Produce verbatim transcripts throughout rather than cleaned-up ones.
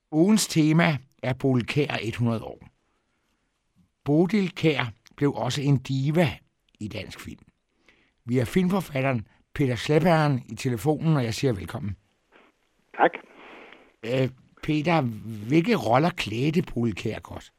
Ugens tema er Bodil Kjer hundrede år. Bodil Kjer blev også en diva i dansk film. Vi har filmforfatteren Peter Schleppern i telefonen, og jeg siger velkommen. Tak. Øh, Peter, hvilke roller klædte Bodil Kjer godt?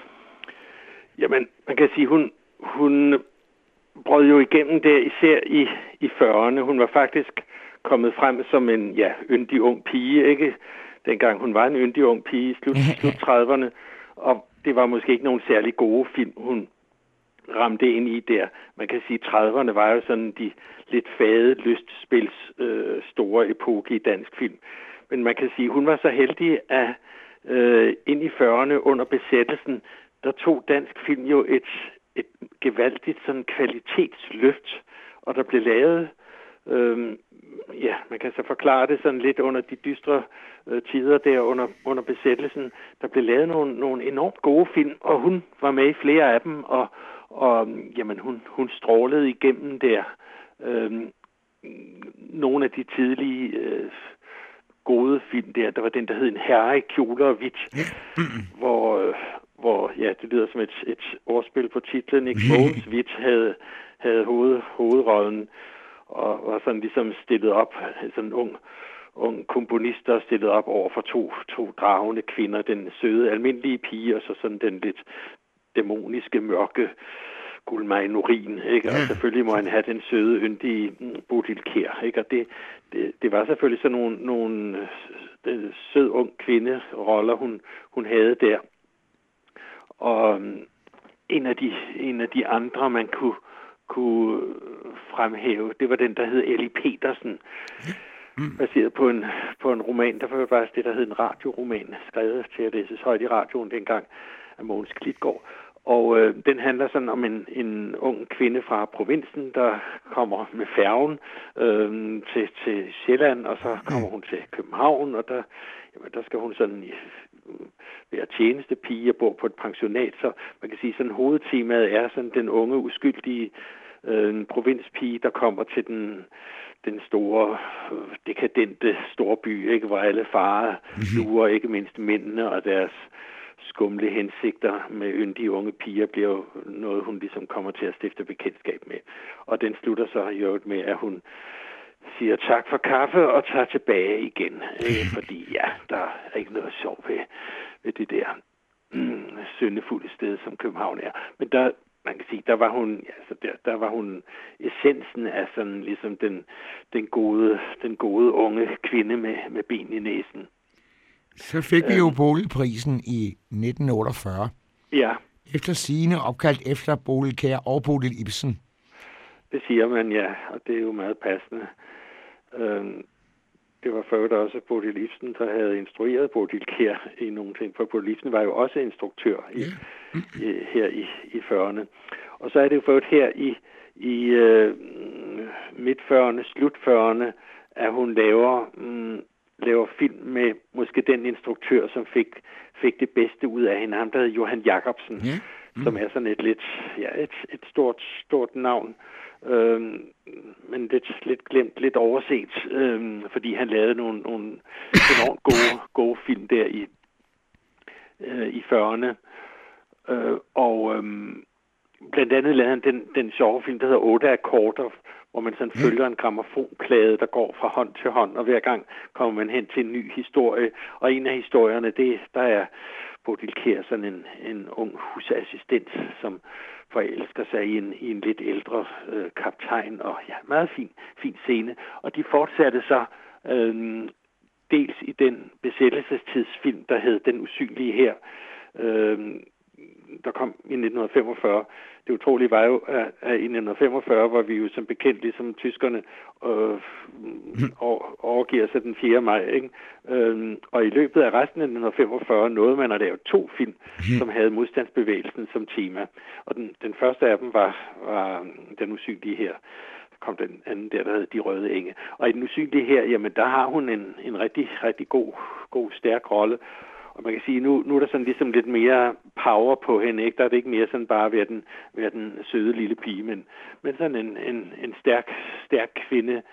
Jamen, man kan sige, hun, hun brød jo igennem der, især i, i fyrrerne. Hun var faktisk kommet frem som en ja, yndig ung pige, ikke? Dengang hun var en yndig ung pige i slut, slut trediverne, og det var måske ikke nogen særlig gode film, hun ramte ind i der. Man kan sige, at trediverne var jo sådan de lidt fade lystspils øh, store epoke i dansk film. Men man kan sige, at hun var så heldig, at øh, ind i fyrrerne under besættelsen, der tog dansk film jo et, et gevaldigt sådan kvalitetsløft, og der blev lavet, øh, ja, man kan så forklare det sådan lidt under de dystre øh, tider der under, under besættelsen, der blev lavet nogle, nogle enormt gode film, og hun var med i flere af dem, og, og jamen, hun, hun strålede igennem der. Øh, nogle af de tidlige øh, gode film der, der var den, der hed En herre i kjoler og hvidt, hvor... Øh, hvor, ja, det lyder som et, et ordspil på titlen, ikke? Mogens Wieth havde, havde hoved, hovedrollen, og var sådan ligesom stillet op, sådan en ung, ung komponist, der stillet op over for to, to dragende kvinder, den søde, almindelige pige, og så sådan den lidt dæmoniske, mørke Gulmej Norin, ikke? Og selvfølgelig må han have den søde, yndige Bodil Kjer, ikke? Og det, det, det var selvfølgelig sådan nogle, nogle øh, sød, ung kvinde-roller, hun, hun havde der. Og en af de en af de andre man kunne kunne fremhæve, det var den der hed Ellie Petersen, baseret på en på en roman, der var faktisk det der hed en radioroman, skrevet til at læses højt i radioen dengang af Mogens Klitgaard. Og øh, den handler sådan om en en ung kvinde fra provinsen, der kommer med færgen øh, til til Sjælland, og så kommer hun til København, og der jamen, der skal hun sådan i være tjenestepige og bor på et pensionat, så man kan sige, sådan hovedtemaet er sådan den unge, uskyldige øh, provinspige, der kommer til den, den store, øh, dekadente storby, ikke, hvor alle farer lurer, ikke mindst mændene og deres skumle hensigter med yndige unge piger, bliver jo noget, hun ligesom kommer til at stifte bekendtskab med. Og den slutter så i øvrigt med, at hun siger tak for kaffe og tager tilbage igen. Ikke? Fordi ja, der er ikke noget sjovt ved, ved det der mm, syndefulde sted, som København er. Men der, man kan sige, der var hun, ja, så der, der var hun essensen af sådan ligesom den, den, gode, den gode unge kvinde med, med ben i næsen. Så fik vi jo Bodilprisen i nitten otteogfyrre. Ja. Efter sigende opkaldt efter Bodil Kjer og Bodil Ibsen. Det siger man, ja, og det er jo meget passende. Øhm, det var før der også Bodil Ibsen, der havde instrueret Bodil Kjer i nogle ting, for Bodil Ibsen var jo også instruktør i, i, her i, i fyrrerne. Og så er det jo ført her i, i øh, midt-fyrrerne, slut-fyrrerne, at hun laver, mm, laver film med måske den instruktør, som fik, fik det bedste ud af hende, ham der hed Johan Jacobsen, ja. mm. som er sådan et lidt, ja, et, et stort, stort navn. Øhm, men lidt, lidt glemt, lidt overset, øhm, fordi han lavede nogle, nogle enormt gode, gode film der i, øh, i fyrrerne. Øh, og øhm, blandt andet lavede han den, den sjove film, der hedder Otte Akkorder, hvor man sådan følger en grammofonplade, der går fra hånd til hånd, og hver gang kommer man hen til en ny historie. Og en af historierne, det, der er Bodil Kjer, sådan en, en ung husassistent, som forelsker sig i en, i en lidt ældre øh, kaptajn, og ja, meget fin, fin scene. Og de fortsatte så øh, dels i den besættelsestidsfilm, der hed Den usynlige her, øh, der kom i nitten femogfyrre. Det utrolige var jo, at, at i nitten femogfyrre var vi jo som bekendt, ligesom tyskerne, øh, overgiver sig den fjerde maj, ikke? Øh, og i løbet af resten af nitten femogfyrre nåede man at lave to film, som havde modstandsbevægelsen som tema. Og den, den første af dem var, var Den usynlige her. Kom den anden der, der hed De Røde Enge. Og i Den usynlige her, jamen der har hun en, en rigtig, rigtig god, god stærk rolle. Og man kan sige, nu, nu er der sådan ligesom lidt mere power på hende, ikke? Der er det ikke mere sådan bare ved den, ved den søde lille pige, men, men sådan en, en, en stærk, stærk kvinde,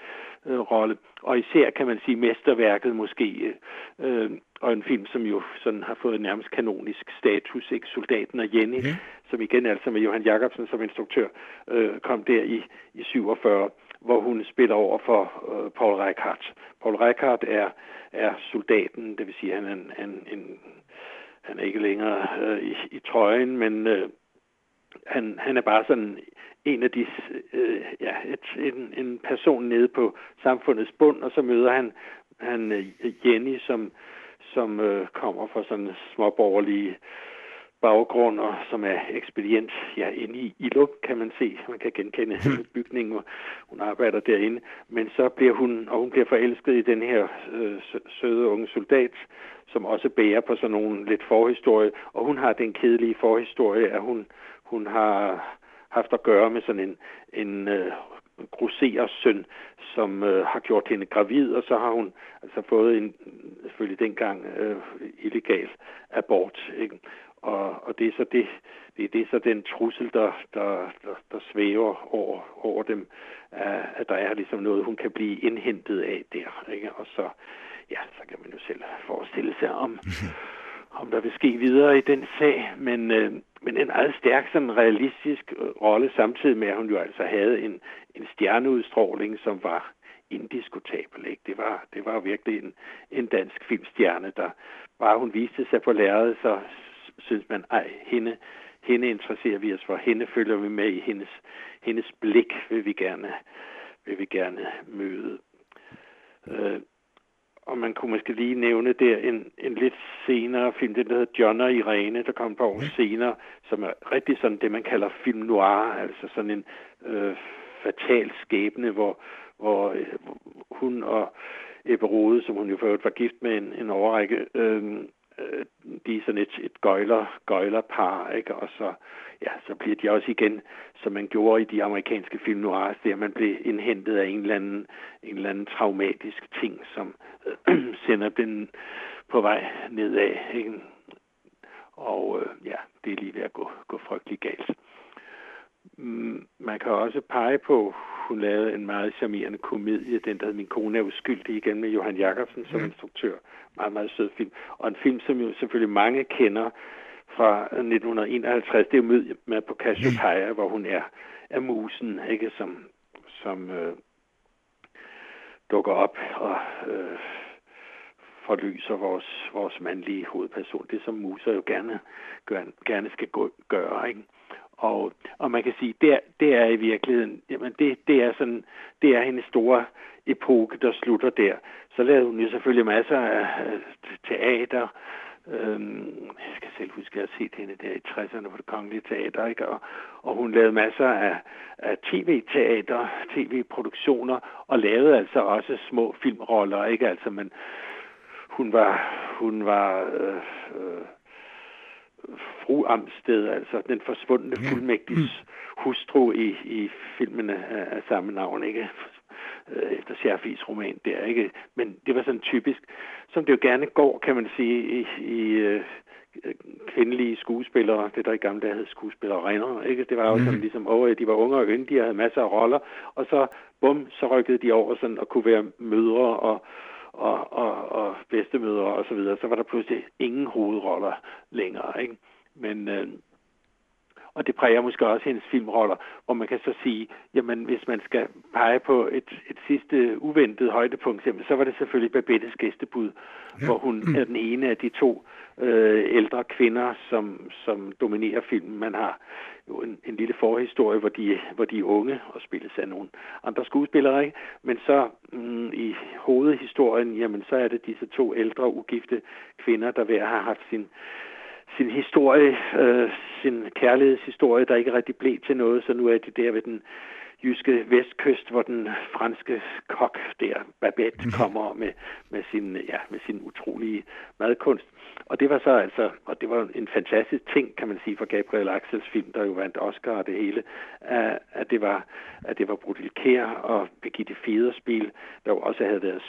øh, rolle. Og især kan man sige mesterværket måske, øh, og en film, som jo sådan har fået nærmest kanonisk status, ikke? Soldaten og Jenny, ja. Som igen altså med Johan Jacobsen som instruktør, øh, kom der i, i syvogfyrre, hvor hun spiller over for øh, Paul Reichhardt. Paul Reichhardt er, er soldaten, det vil sige, han er en, en, en han er ikke længere øh, i, i trøjen, men øh, han, han er bare sådan en af de, øh, ja, et, en, en person nede på samfundets bund, og så møder han, han øh, Jenny, som, som øh, kommer fra sådan småborgerlige baggrund, og som er ekspedient ja, inde i Ilum, kan man se. Man kan genkende bygningen, hvor hun arbejder derinde. Men så bliver hun, og hun bliver forelsket i den her øh, søde unge soldat, som også bærer på sådan nogle lidt forhistorie. Og hun har den kedelige forhistorie, at hun, hun har haft at gøre med sådan en, en øh, grosserers søn, som øh, har gjort hende gravid, og så har hun altså fået en, selvfølgelig dengang, øh, illegal abort, ikke? Og, og det er så det, det er det så den trussel, der, der, der, der svæver over, over dem, at, at der er ligesom noget, hun kan blive indhentet af der, ikke? Og så, ja, så kan man jo selv forestille sig om, om der vil ske videre i den sag, men, øh, men en meget stærk, sådan realistisk rolle, samtidig med, at hun jo altså havde en, en stjerneudstråling, som var indiskutabel, ikke? Det var, det var virkelig en, en dansk filmstjerne, der bare hun viste sig på lærredet, så synes man, ej, hende, hende interesserer vi os for, hende følger vi med i, hendes, hendes blik vil vi gerne, vil vi gerne møde. Øh, og man kunne måske lige nævne der en, en lidt senere film, den der hedder John og Irene, der kom på år senere, som er rigtig sådan det, man kalder film noir, altså sådan en øh, fatal skæbne, hvor, hvor øh, hun og Ebbe Rode, som hun jo før var gift med en, en overrække, øh, de er sådan et, et gøjler, gøjlerpar, ikke? Og så, ja, så bliver de også igen, som man gjorde i de amerikanske film noirs, der man blev indhentet af en eller anden, en eller anden traumatisk ting, som øh, sender den på vej nedad, ikke? Og øh, ja, det er lige ved at gå, gå frygtelig galt. Mm, man kan også pege på, hun lavede en meget charmerende komedie, den der hed Min kone er uskyldig, igen med Johan Jacobsen som instruktør. Meget, meget sød film. Og en film, som jo selvfølgelig mange kender fra nitten enoghalvtreds, det er jo Mød med på Cassiopeia, hvor hun er, er musen, ikke, som, som øh, dukker op og øh, forlyser vores, vores mandlige hovedperson. Det som muser jo gerne, gør, gerne skal gå, gøre, ikke? Og, og man kan sige, det, det er i virkeligheden, jamen det, det er sådan, det er hendes store epoke, der slutter der. Så lavede hun jo selvfølgelig masser af teater. Øhm, jeg skal selv huske, at jeg har set hende der i tresserne på Det Kongelige Teater, ikke? Og, og hun lavede masser af, af tv-teater, tv-produktioner, og lavede altså også små filmroller, ikke? Altså, men hun var, hun var, øh, øh, Fru Amsted, altså den forsvundne fuldmægtigs hustru i, i filmene af, af samme navn, ikke? Efter Scherfis roman der, ikke? Men det var sådan typisk, som det jo gerne går, kan man sige, i, i uh, kvindelige skuespillere, det der i gamle dage hed skuespillerinder, ikke? Det var jo sådan ligesom over, de var unge og yndige, havde masser af roller, og så, bum, så rykkede de over sådan og kunne være mødre og og, og, og bedstemødre og så videre, så var der pludselig ingen hovedroller længere, ikke? Men, øh, og det præger måske også hendes filmroller, hvor man kan så sige, jamen hvis man skal pege på et, et sidste uventet højdepunkt, jamen, så var det selvfølgelig Babettes gæstebud, ja. Hvor hun er den ene af de to øh, ældre kvinder, som, som dominerer filmen. Man har jo en, en lille forhistorie, hvor de, hvor de er unge og spilles af nogle andre skuespillere, ikke? Men så mm, i hovedhistorien, jamen så er det disse to ældre ugifte kvinder, der hver har haft sin sin historie, øh, sin kærlighedshistorie, der ikke rigtig blev til noget, så nu er de der ved den jyske vestkyst, hvor den franske kok der, Babette, kommer med, med, sin, ja, med sin utrolige madkunst. Og det var så altså, og det var en fantastisk ting, kan man sige, for Gabriel Axels film, der jo vandt Oscar og det hele, at det var, at det var Bodil Kjær og Birgitte Federspiel, der jo også havde været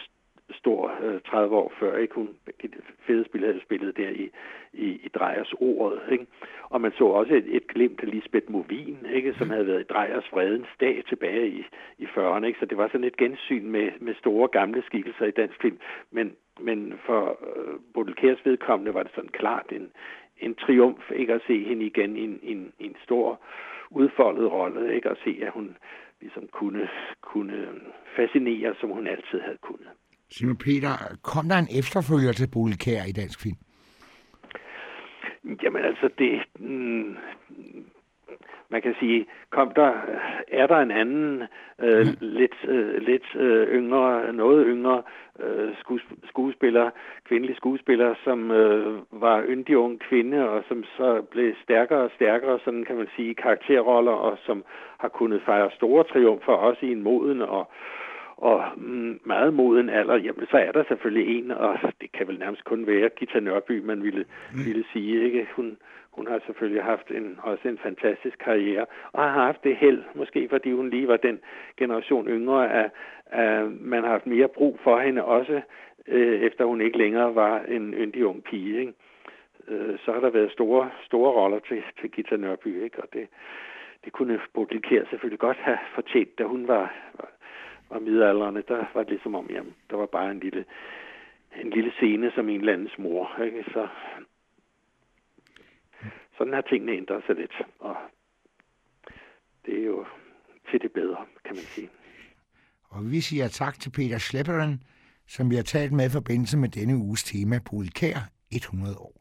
stor øh, tredive år før, ikke? Hun, de fede spil havde spillet der i, i, i Drejers Ordet, ikke? Og man så også et, et glimt af Lisbeth Movin, ikke? Som havde været i Drejers Vredens Dag tilbage i, i fyrrerne, ikke? Så det var sådan et gensyn med, med store gamle skikkelser i dansk film. Men, men for øh, Bodil Kjærs vedkommende var det sådan klart en, en triumf, ikke? At se hende igen i en, en, en stor udfoldet rolle, ikke? At se, at hun ligesom kunne, kunne fascinere, som hun altid havde kunnet. Simon Peter, kom der en efterfølger til Bodil Kjær i dansk film? Jamen altså, det... Mm, man kan sige, kom der, er der en anden, øh, mm. lidt, øh, lidt øh, yngre, noget yngre øh, skuespiller, kvindelig skuespiller, som øh, var yndig ung kvinde, og som så blev stærkere og stærkere, sådan kan man sige, karakterroller, og som har kunnet fejre store triumfer, også i en moden og og mm, meget moden alder, jamen så er der selvfølgelig en, og det kan vel nærmest kun være Ghita Nørby, man ville, mm. ville sige, ikke? Hun, hun har selvfølgelig haft en, også en fantastisk karriere, og har haft det held, måske fordi hun lige var den generation yngre, at, at man har haft mere brug for hende også, øh, efter hun ikke længere var en yndig ung pige, ikke? Øh, så har der været store, store roller til, til Ghita Nørby, ikke? Og det, det kunne Bodil Kjær selvfølgelig godt have fortjent, da hun var... var og middelalderne, der var det ligesom om, jamen, der var bare en lille, en lille scene som en eller andens mor, ikke? Så sådan har tingene ændret sig lidt, og det er jo til det bedre, kan man sige. Og vi siger tak til Peter Schlepper, som vi har talt med i forbindelse med denne uges tema, Bodil Kjær hundrede år.